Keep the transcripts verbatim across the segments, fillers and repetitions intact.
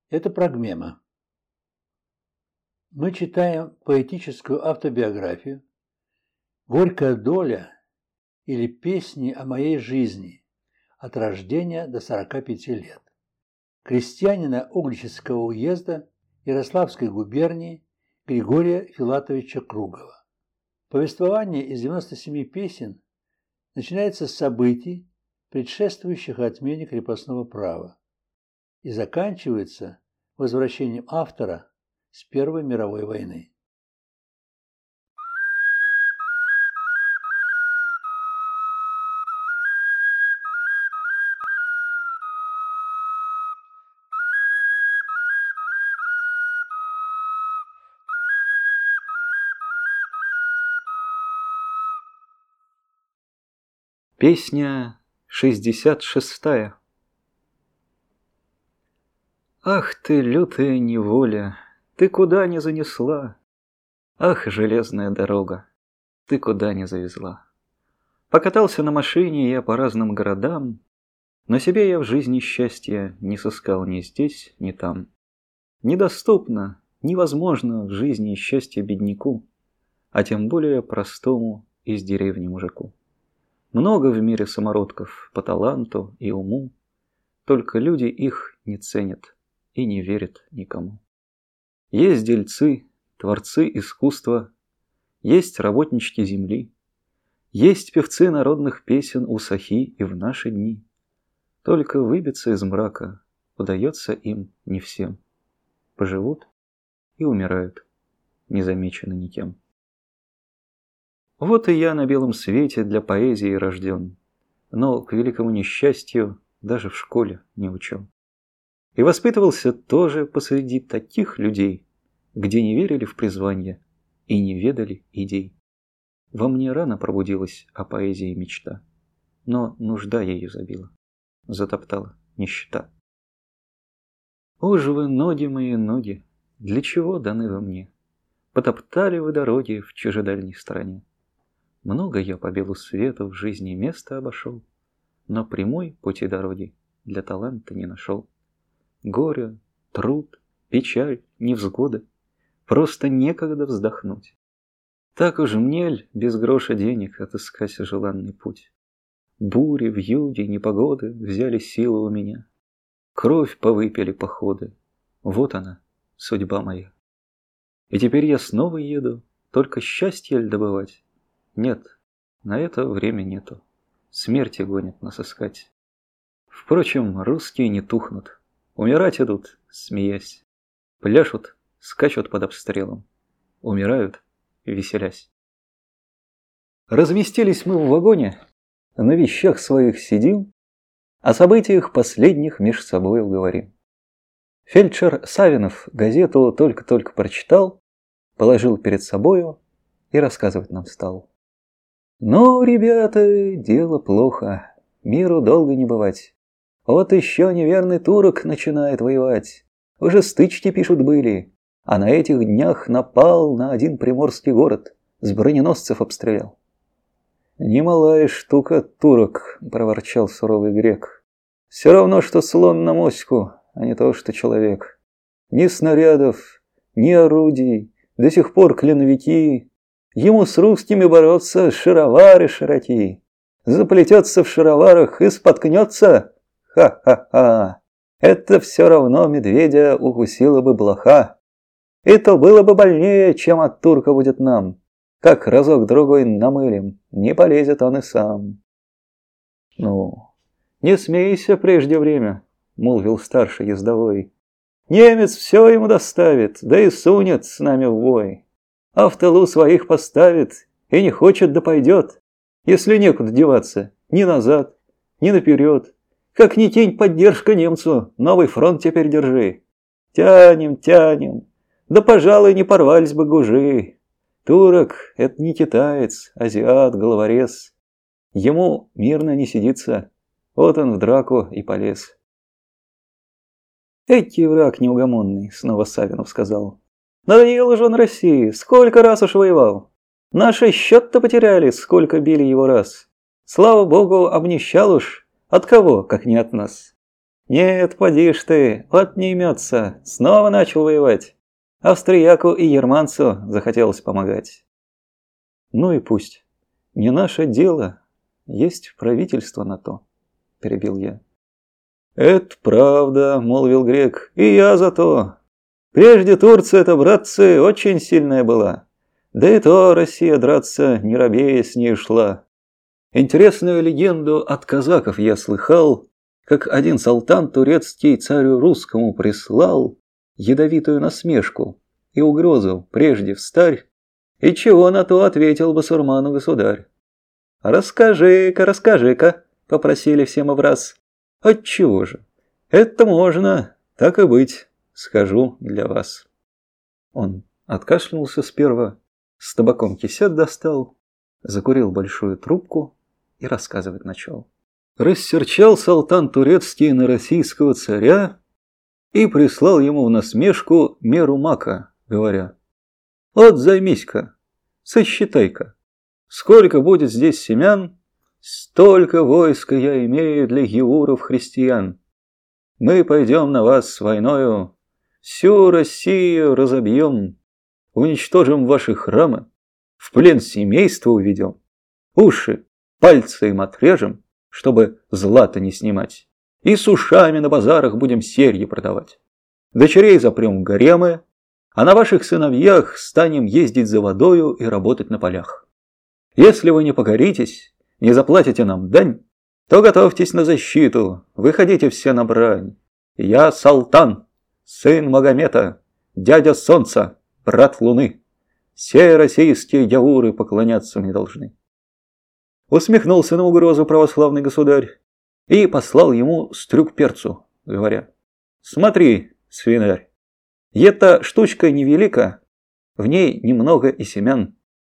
Это прогмема. Мы читаем поэтическую автобиографию «Горькая доля» или «Песни о моей жизни» от рождения до сорока пяти лет крестьянина Угличского уезда Ярославской губернии Григория Филатовича Кругова. Повествование из девяноста семи песен начинается с событий, предшествующих отмене крепостного права, и заканчивается возвращением автора с Первой мировой войны. Песня шестьдесят шестая. Ах ты, лютая неволя, ты куда не занесла? Ах, железная дорога, ты куда не завезла? Покатался на машине я по разным городам, но себе я в жизни счастья не сыскал ни здесь, ни там. Недоступно, невозможно в жизни счастье бедняку, а тем более простому из деревни мужику. Много в мире самородков по таланту и уму, только люди их не ценят и не верят никому. Есть дельцы, творцы искусства, есть работнички земли, есть певцы народных песен у сахи и в наши дни. Только выбиться из мрака удается им не всем. Поживут и умирают, незамечены никем. Вот и я на белом свете для поэзии рожден, но к великому несчастью даже в школе не учен. И воспитывался тоже посреди таких людей, где не верили в призвание и не ведали идей. Во мне рано пробудилась о поэзии мечта, но нужда ею забила, затоптала нищета. О ж вы, ноги мои, ноги, для чего даны вы мне? Потоптали вы дороги в чужедальней стороне. Много я по белу свету в жизни места обошел, но прямой пути дороги для таланта не нашел. Горе, труд, печаль, невзгода, просто некогда вздохнуть. Так уж мне ль без гроша денег отыскать желанный путь? Бури, вьюги, непогоды взяли силу у меня. Кровь повыпили походы. Вот она, судьба моя. И теперь я снова еду, только счастье ль добывать? Нет, на это время нету. Смерти гонят нас искать. Впрочем, русские не тухнут. Умирать идут, смеясь. Пляшут, скачут под обстрелом. Умирают, веселясь. Разместились мы в вагоне, на вещах своих сидим, о событиях последних меж собой говорим. Фельдшер Савинов газету только-только прочитал, положил перед собою и рассказывать нам стал. «Ну, ребята, дело плохо, миру долго не бывать. Вот еще неверный турок начинает воевать. Уже стычки, пишут, были, а на этих днях напал на один приморский город, с броненосцев обстрелял». «Немалая штука турок», — проворчал суровый грек. «Все равно, что слон на моську, а не то, что человек. Ни снарядов, ни орудий, до сих пор клиновики. Ему с русскими бороться, шаровары широки. Заплетется в шароварах и споткнется. Ха-ха-ха. Это все равно медведя укусила бы блоха. И то было бы больнее, чем от турка будет нам. Как разок-другой намылим, не полезет он и сам». «Ну, не смейся прежде время», — молвил старший ездовой. «Немец все ему доставит, да и сунет с нами в бой. А в тылу своих поставит и не хочет да пойдет, если некуда деваться ни назад, ни наперед. Как ни тень поддержка немцу, новый фронт теперь держи. Тянем, тянем, да, пожалуй, не порвались бы гужи. Турок — это не китаец, азиат, головорез. Ему мирно не сидится, вот он в драку и полез». «Эки враг неугомонный», — снова Савинов сказал. «Надоел же он России, сколько раз уж воевал. Наши счет-то потеряли, сколько били его раз. Слава богу, обнищал уж. От кого, как не от нас? Нет, поди ж ты, вот не имется, снова начал воевать. Австрияку и германцу захотелось помогать. Ну и пусть. Не наше дело, есть правительство на то, перебил я. Это правда, молвил грек, и я за то. Прежде Турция-то, братцы, очень сильная была. Да и то Россия драться не робея с ней шла. Интересную легенду от казаков я слыхал, как один салтан турецкий царю русскому прислал ядовитую насмешку и угрозу прежде встарь, и чего на то ответил басурману государь. «Расскажи-ка, расскажи-ка», — попросили всем враз. «Отчего же? Это можно, так и быть, скажу для вас». Он откашлянулся сперва, с табаком кисет достал, закурил большую трубку и рассказывать начал. Рассерчал салтан турецкий на российского царя и прислал ему в насмешку меру мака, говоря: «Вот займись-ка, сосчитай-ка, сколько будет здесь семян, столько войска я имею для геуров христиан. Мы пойдем на вас с войною, всю Россию разобьем, уничтожим ваши храмы, в плен семейства уведем, уши, пальцы им отрежем, чтобы злато не снимать, и с ушами на базарах будем серьги продавать. Дочерей запрем в гаремы, а на ваших сыновьях станем ездить за водою и работать на полях. Если вы не покоритесь, не заплатите нам дань, то готовьтесь на защиту, выходите все на брань. Я Салтан, сын Магомета, дядя Солнца, брат Луны. Все российские яуры поклоняться мне должны». Усмехнулся на угрозу православный государь и послал ему стрюк перцу, говоря: «Смотри, свинарь, эта штучка невелика, в ней немного и семян.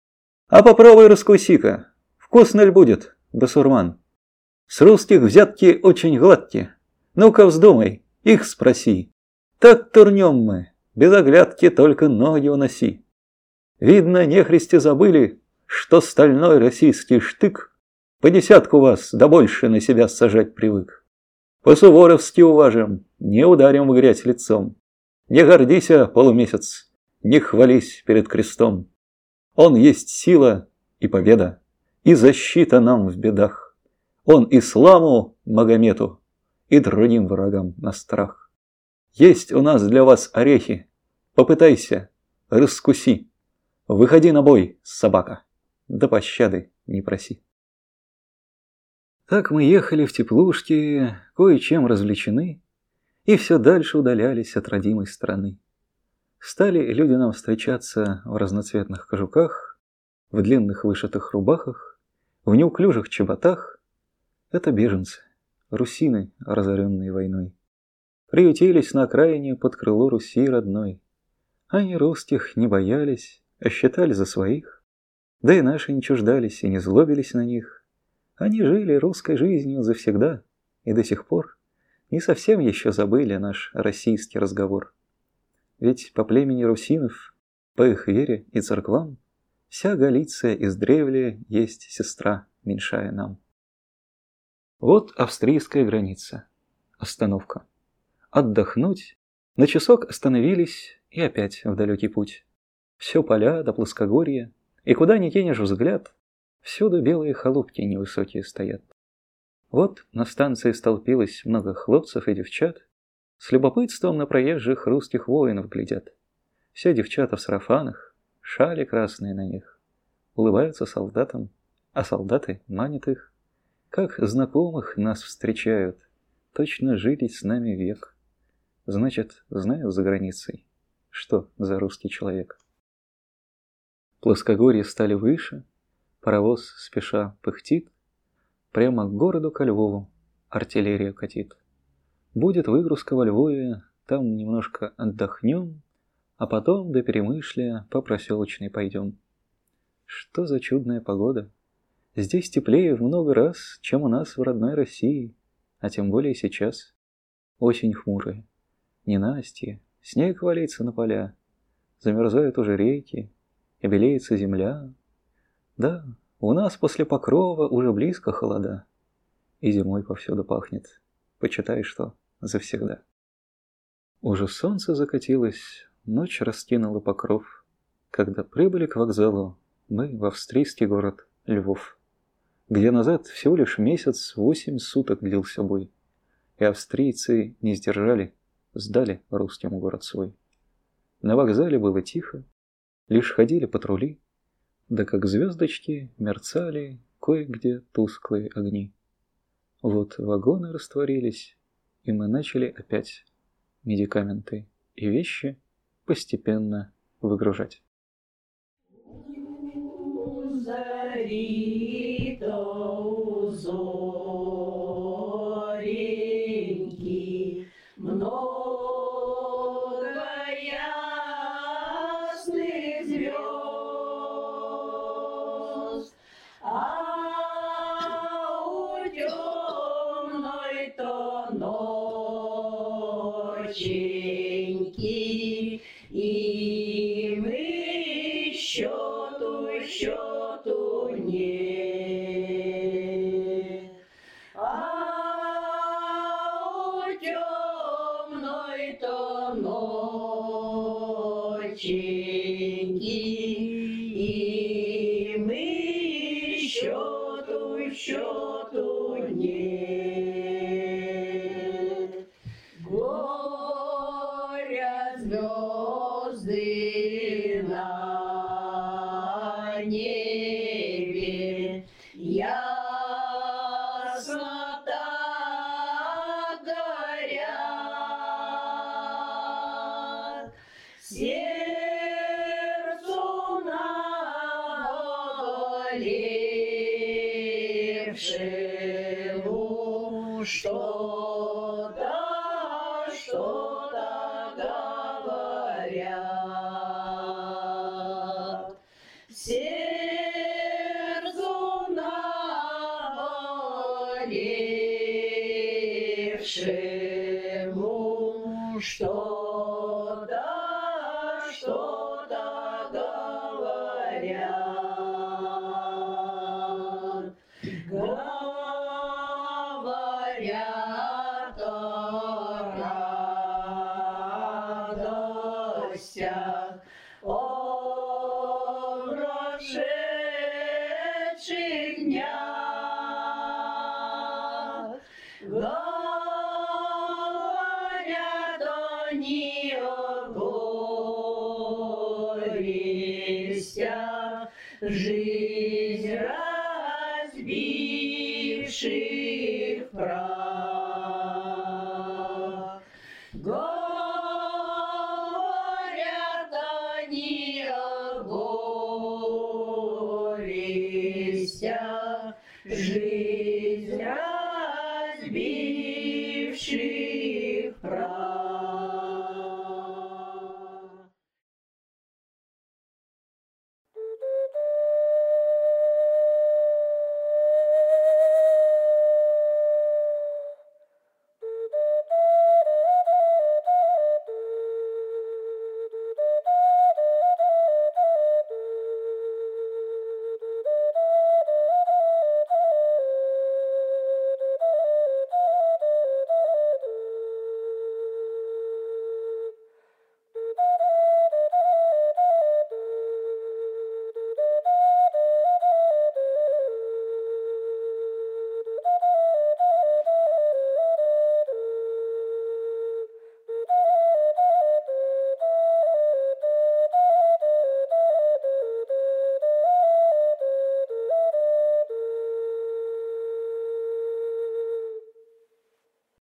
А попробуй раскуси-ка, вкусно ли будет, басурман? С русских взятки очень гладкие, ну-ка вздумай, их спроси. Так турнем мы, без оглядки только ноги уноси. Видно, нехристи забыли, что стальной российский штык по десятку вас да больше на себя сажать привык. По-суворовски уважим, не ударим в грязь лицом. Не гордися, полумесяц, не хвались перед крестом. Он есть сила и победа, и защита нам в бедах. Он исламу, Магомету, и другим врагам на страх. Есть у нас для вас орехи, попытайся, раскуси. Выходи на бой, собака, да пощады не проси». Так мы ехали в теплушке, кое-чем развлечены, и все дальше удалялись от родимой страны. Стали люди нам встречаться в разноцветных кожухах, в длинных вышитых рубахах, в неуклюжих чеботах. Это беженцы, русины, разоренные войной. Приютились на окраине под крыло Руси родной. Они русских не боялись, а считали за своих. Да и наши не чуждались и не злобились на них. Они жили русской жизнью завсегда и до сих пор не совсем еще забыли наш российский разговор. Ведь по племени русинов, по их вере и церквам, вся Галиция издревле есть сестра, меньшая нам. Вот австрийская граница. Остановка. Отдохнуть. На часок остановились и опять в далекий путь. Все поля до плоскогорья, и куда ни кинешь взгляд, всюду белые халупки невысокие стоят. Вот на станции столпилось много хлопцев и девчат, с любопытством на проезжих русских воинов глядят. Все девчата в сарафанах, шали красные на них. Улыбаются солдатам, а солдаты манят их. Как знакомых нас встречают, точно жили с нами век. Значит, знают за границей, что за русский человек. Плоскогорье стали выше, паровоз спеша пыхтит, прямо к городу ко Львову артиллерия катит. Будет выгрузка во Львове, там немножко отдохнем, а потом до Перемышля по проселочной пойдем. Что за чудная погода! Здесь теплее в много раз, чем у нас в родной России, а тем более сейчас. Осень хмурая, ненастье, снег валится на поля, замерзают уже реки, и белеется земля. Да, у нас после покрова уже близко холода, и зимой повсюду пахнет, почитай что, завсегда. Уже солнце закатилось, ночь раскинула покров, когда прибыли к вокзалу мы в австрийский город Львов, где назад всего лишь месяц восемь суток длился бой, и австрийцы не сдержали, сдали русским город свой. На вокзале было тихо, лишь ходили патрули, да как звездочки мерцали кое-где тусклые огни. Вот вагоны растворились, и мы начали опять медикаменты и вещи постепенно выгружать. Ноченьки, и мы счету, счету нет. А у темной-то ноченьки, и мы счету, счету нет. Звезды на небе ясно так горят, сердцу наболевшему что-то, что-то говорят. Сердцу наболевшему что-то, что-то говорят. Говорят о радостях, о прошедших днях. Говорят они о горестях, жизнь разбивших прах. Говорят они о горестях, жизнь